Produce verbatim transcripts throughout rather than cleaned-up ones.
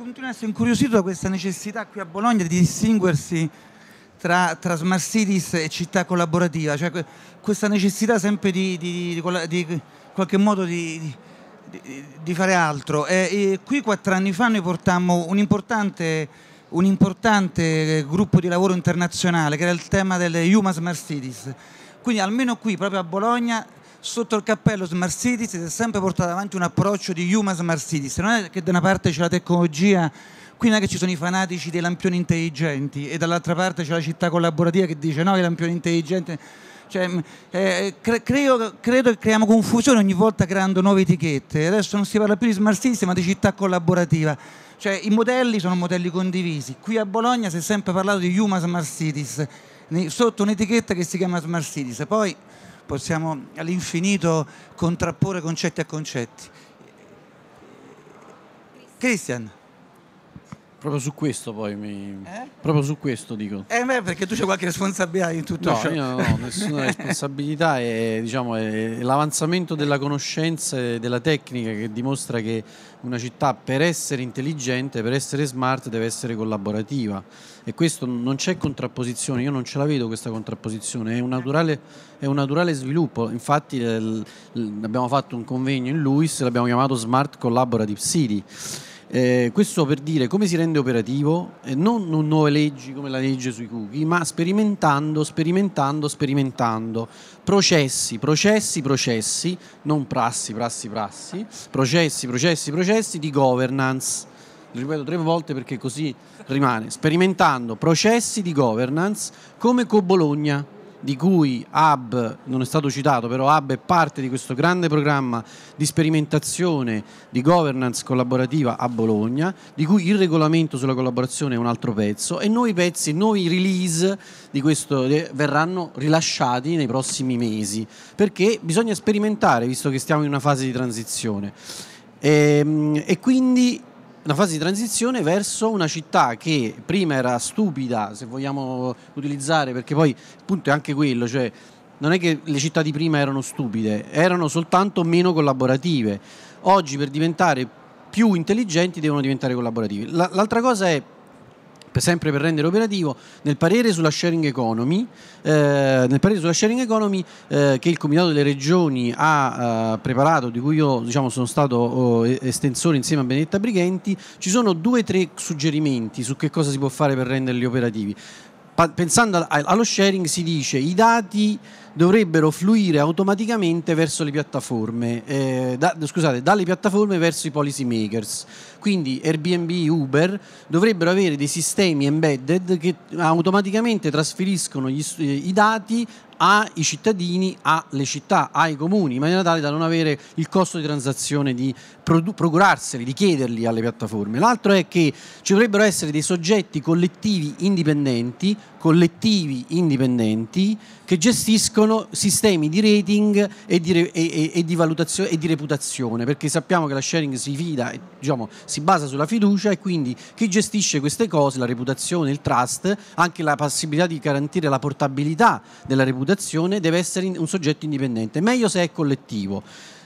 continuo a essere incuriosito da questa necessità qui a Bologna di distinguersi tra, tra smart cities e città collaborativa, cioè questa necessità sempre di, di, di, di, di qualche modo di, di, di fare altro. E, e qui quattro anni fa noi portammo un importante, un importante gruppo di lavoro internazionale che era il tema delle Human Smart Cities. Quindi almeno qui, proprio a Bologna, sotto il cappello Smart Cities si è sempre portato avanti un approccio di Human Smart Cities. Non è che da una parte c'è la tecnologia, qui non è che ci sono i fanatici dei lampioni intelligenti e dall'altra parte c'è la città collaborativa che dice no, i lampioni intelligenti. Cioè, eh, cre credo, credo che creiamo confusione ogni volta creando nuove etichette. Adesso non si parla più di Smart Cities ma di città collaborativa. Cioè, i modelli sono modelli condivisi. Qui a Bologna si è sempre parlato di Human Smart Cities sotto un'etichetta che si chiama Smart Cities. Poi possiamo all'infinito contrapporre concetti a concetti. Cristian. Proprio su questo poi mi... Eh? Proprio su questo dico. Eh beh, perché tu c'hai qualche responsabilità in tutto no, ciò. Io non ho nessuna responsabilità, è, diciamo, è l'avanzamento della conoscenza e della tecnica che dimostra che una città per essere intelligente, per essere smart, deve essere collaborativa. E questo non c'è contrapposizione, io non ce la vedo questa contrapposizione, è un naturale, è un naturale sviluppo. Infatti eh, abbiamo fatto un convegno in Luis, l'abbiamo chiamato Smart Collaborative City. Eh, questo per dire come si rende operativo, eh, non con nuove leggi come la legge sui cookie, ma sperimentando, sperimentando, sperimentando. Processi, processi, processi, non prassi, prassi, prassi, processi, processi, processi di governance. Lo ripeto tre volte perché così rimane. Sperimentando processi di governance come con Bologna, di cui Hub, non è stato citato, però Hub è parte di questo grande programma di sperimentazione di governance collaborativa a Bologna, di cui il regolamento sulla collaborazione è un altro pezzo, e nuovi pezzi, nuovi release di questo verranno rilasciati nei prossimi mesi, perché bisogna sperimentare, visto che stiamo in una fase di transizione. E, e quindi una fase di transizione verso una città che prima era stupida, se vogliamo utilizzare, perché poi il punto è anche quello, cioè non è che le città di prima erano stupide, erano soltanto meno collaborative. Oggi per diventare più intelligenti devono diventare collaborative. L'altra cosa è, sempre per rendere operativo, nel parere sulla sharing economy, eh, nel parere sulla sharing economy eh, che il Comitato delle Regioni ha eh, preparato, di cui io diciamo, sono stato oh, estensore insieme a Benedetta Brighenti, ci sono due o tre suggerimenti su che cosa si può fare per renderli operativi. Pa pensando allo sharing si dice i dati dovrebbero fluire automaticamente verso le piattaforme, eh, da, scusate, dalle piattaforme verso i policy makers. Quindi Airbnb, Uber dovrebbero avere dei sistemi embedded che automaticamente trasferiscono gli, i dati ai cittadini, alle città, ai comuni, in maniera tale da non avere il costo di transazione di procurarseli, di chiederli alle piattaforme. L'altro è che ci dovrebbero essere dei soggetti collettivi indipendenti, collettivi indipendenti che gestiscono sistemi di rating e di, e, e, e di valutazione e di reputazione, perché sappiamo che la sharing si fida, diciamo, si basa sulla fiducia, e quindi chi gestisce queste cose, la reputazione, il trust, anche la possibilità di garantire la portabilità della reputazione, deve essere un soggetto indipendente, meglio se è collettivo.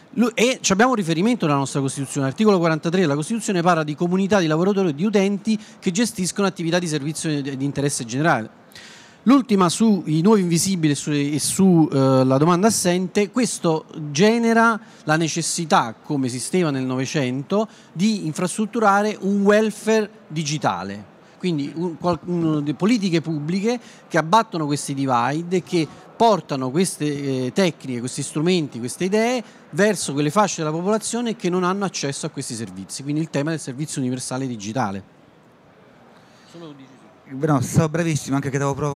E abbiamo un riferimento nella nostra Costituzione, l'articolo quarantatré della Costituzione parla di comunità di lavoratori e di utenti che gestiscono attività di servizio di interesse generale. L'ultima sui nuovi invisibili e sulla uh, domanda assente, questo genera la necessità, come esisteva nel Novecento, di infrastrutturare un welfare digitale. Quindi un, un, politiche pubbliche che abbattono questi divide e che portano queste eh, tecniche, questi strumenti, queste idee verso quelle fasce della popolazione che non hanno accesso a questi servizi. Quindi il tema del servizio universale digitale. No, stavo bravissimo, anche che devo provare.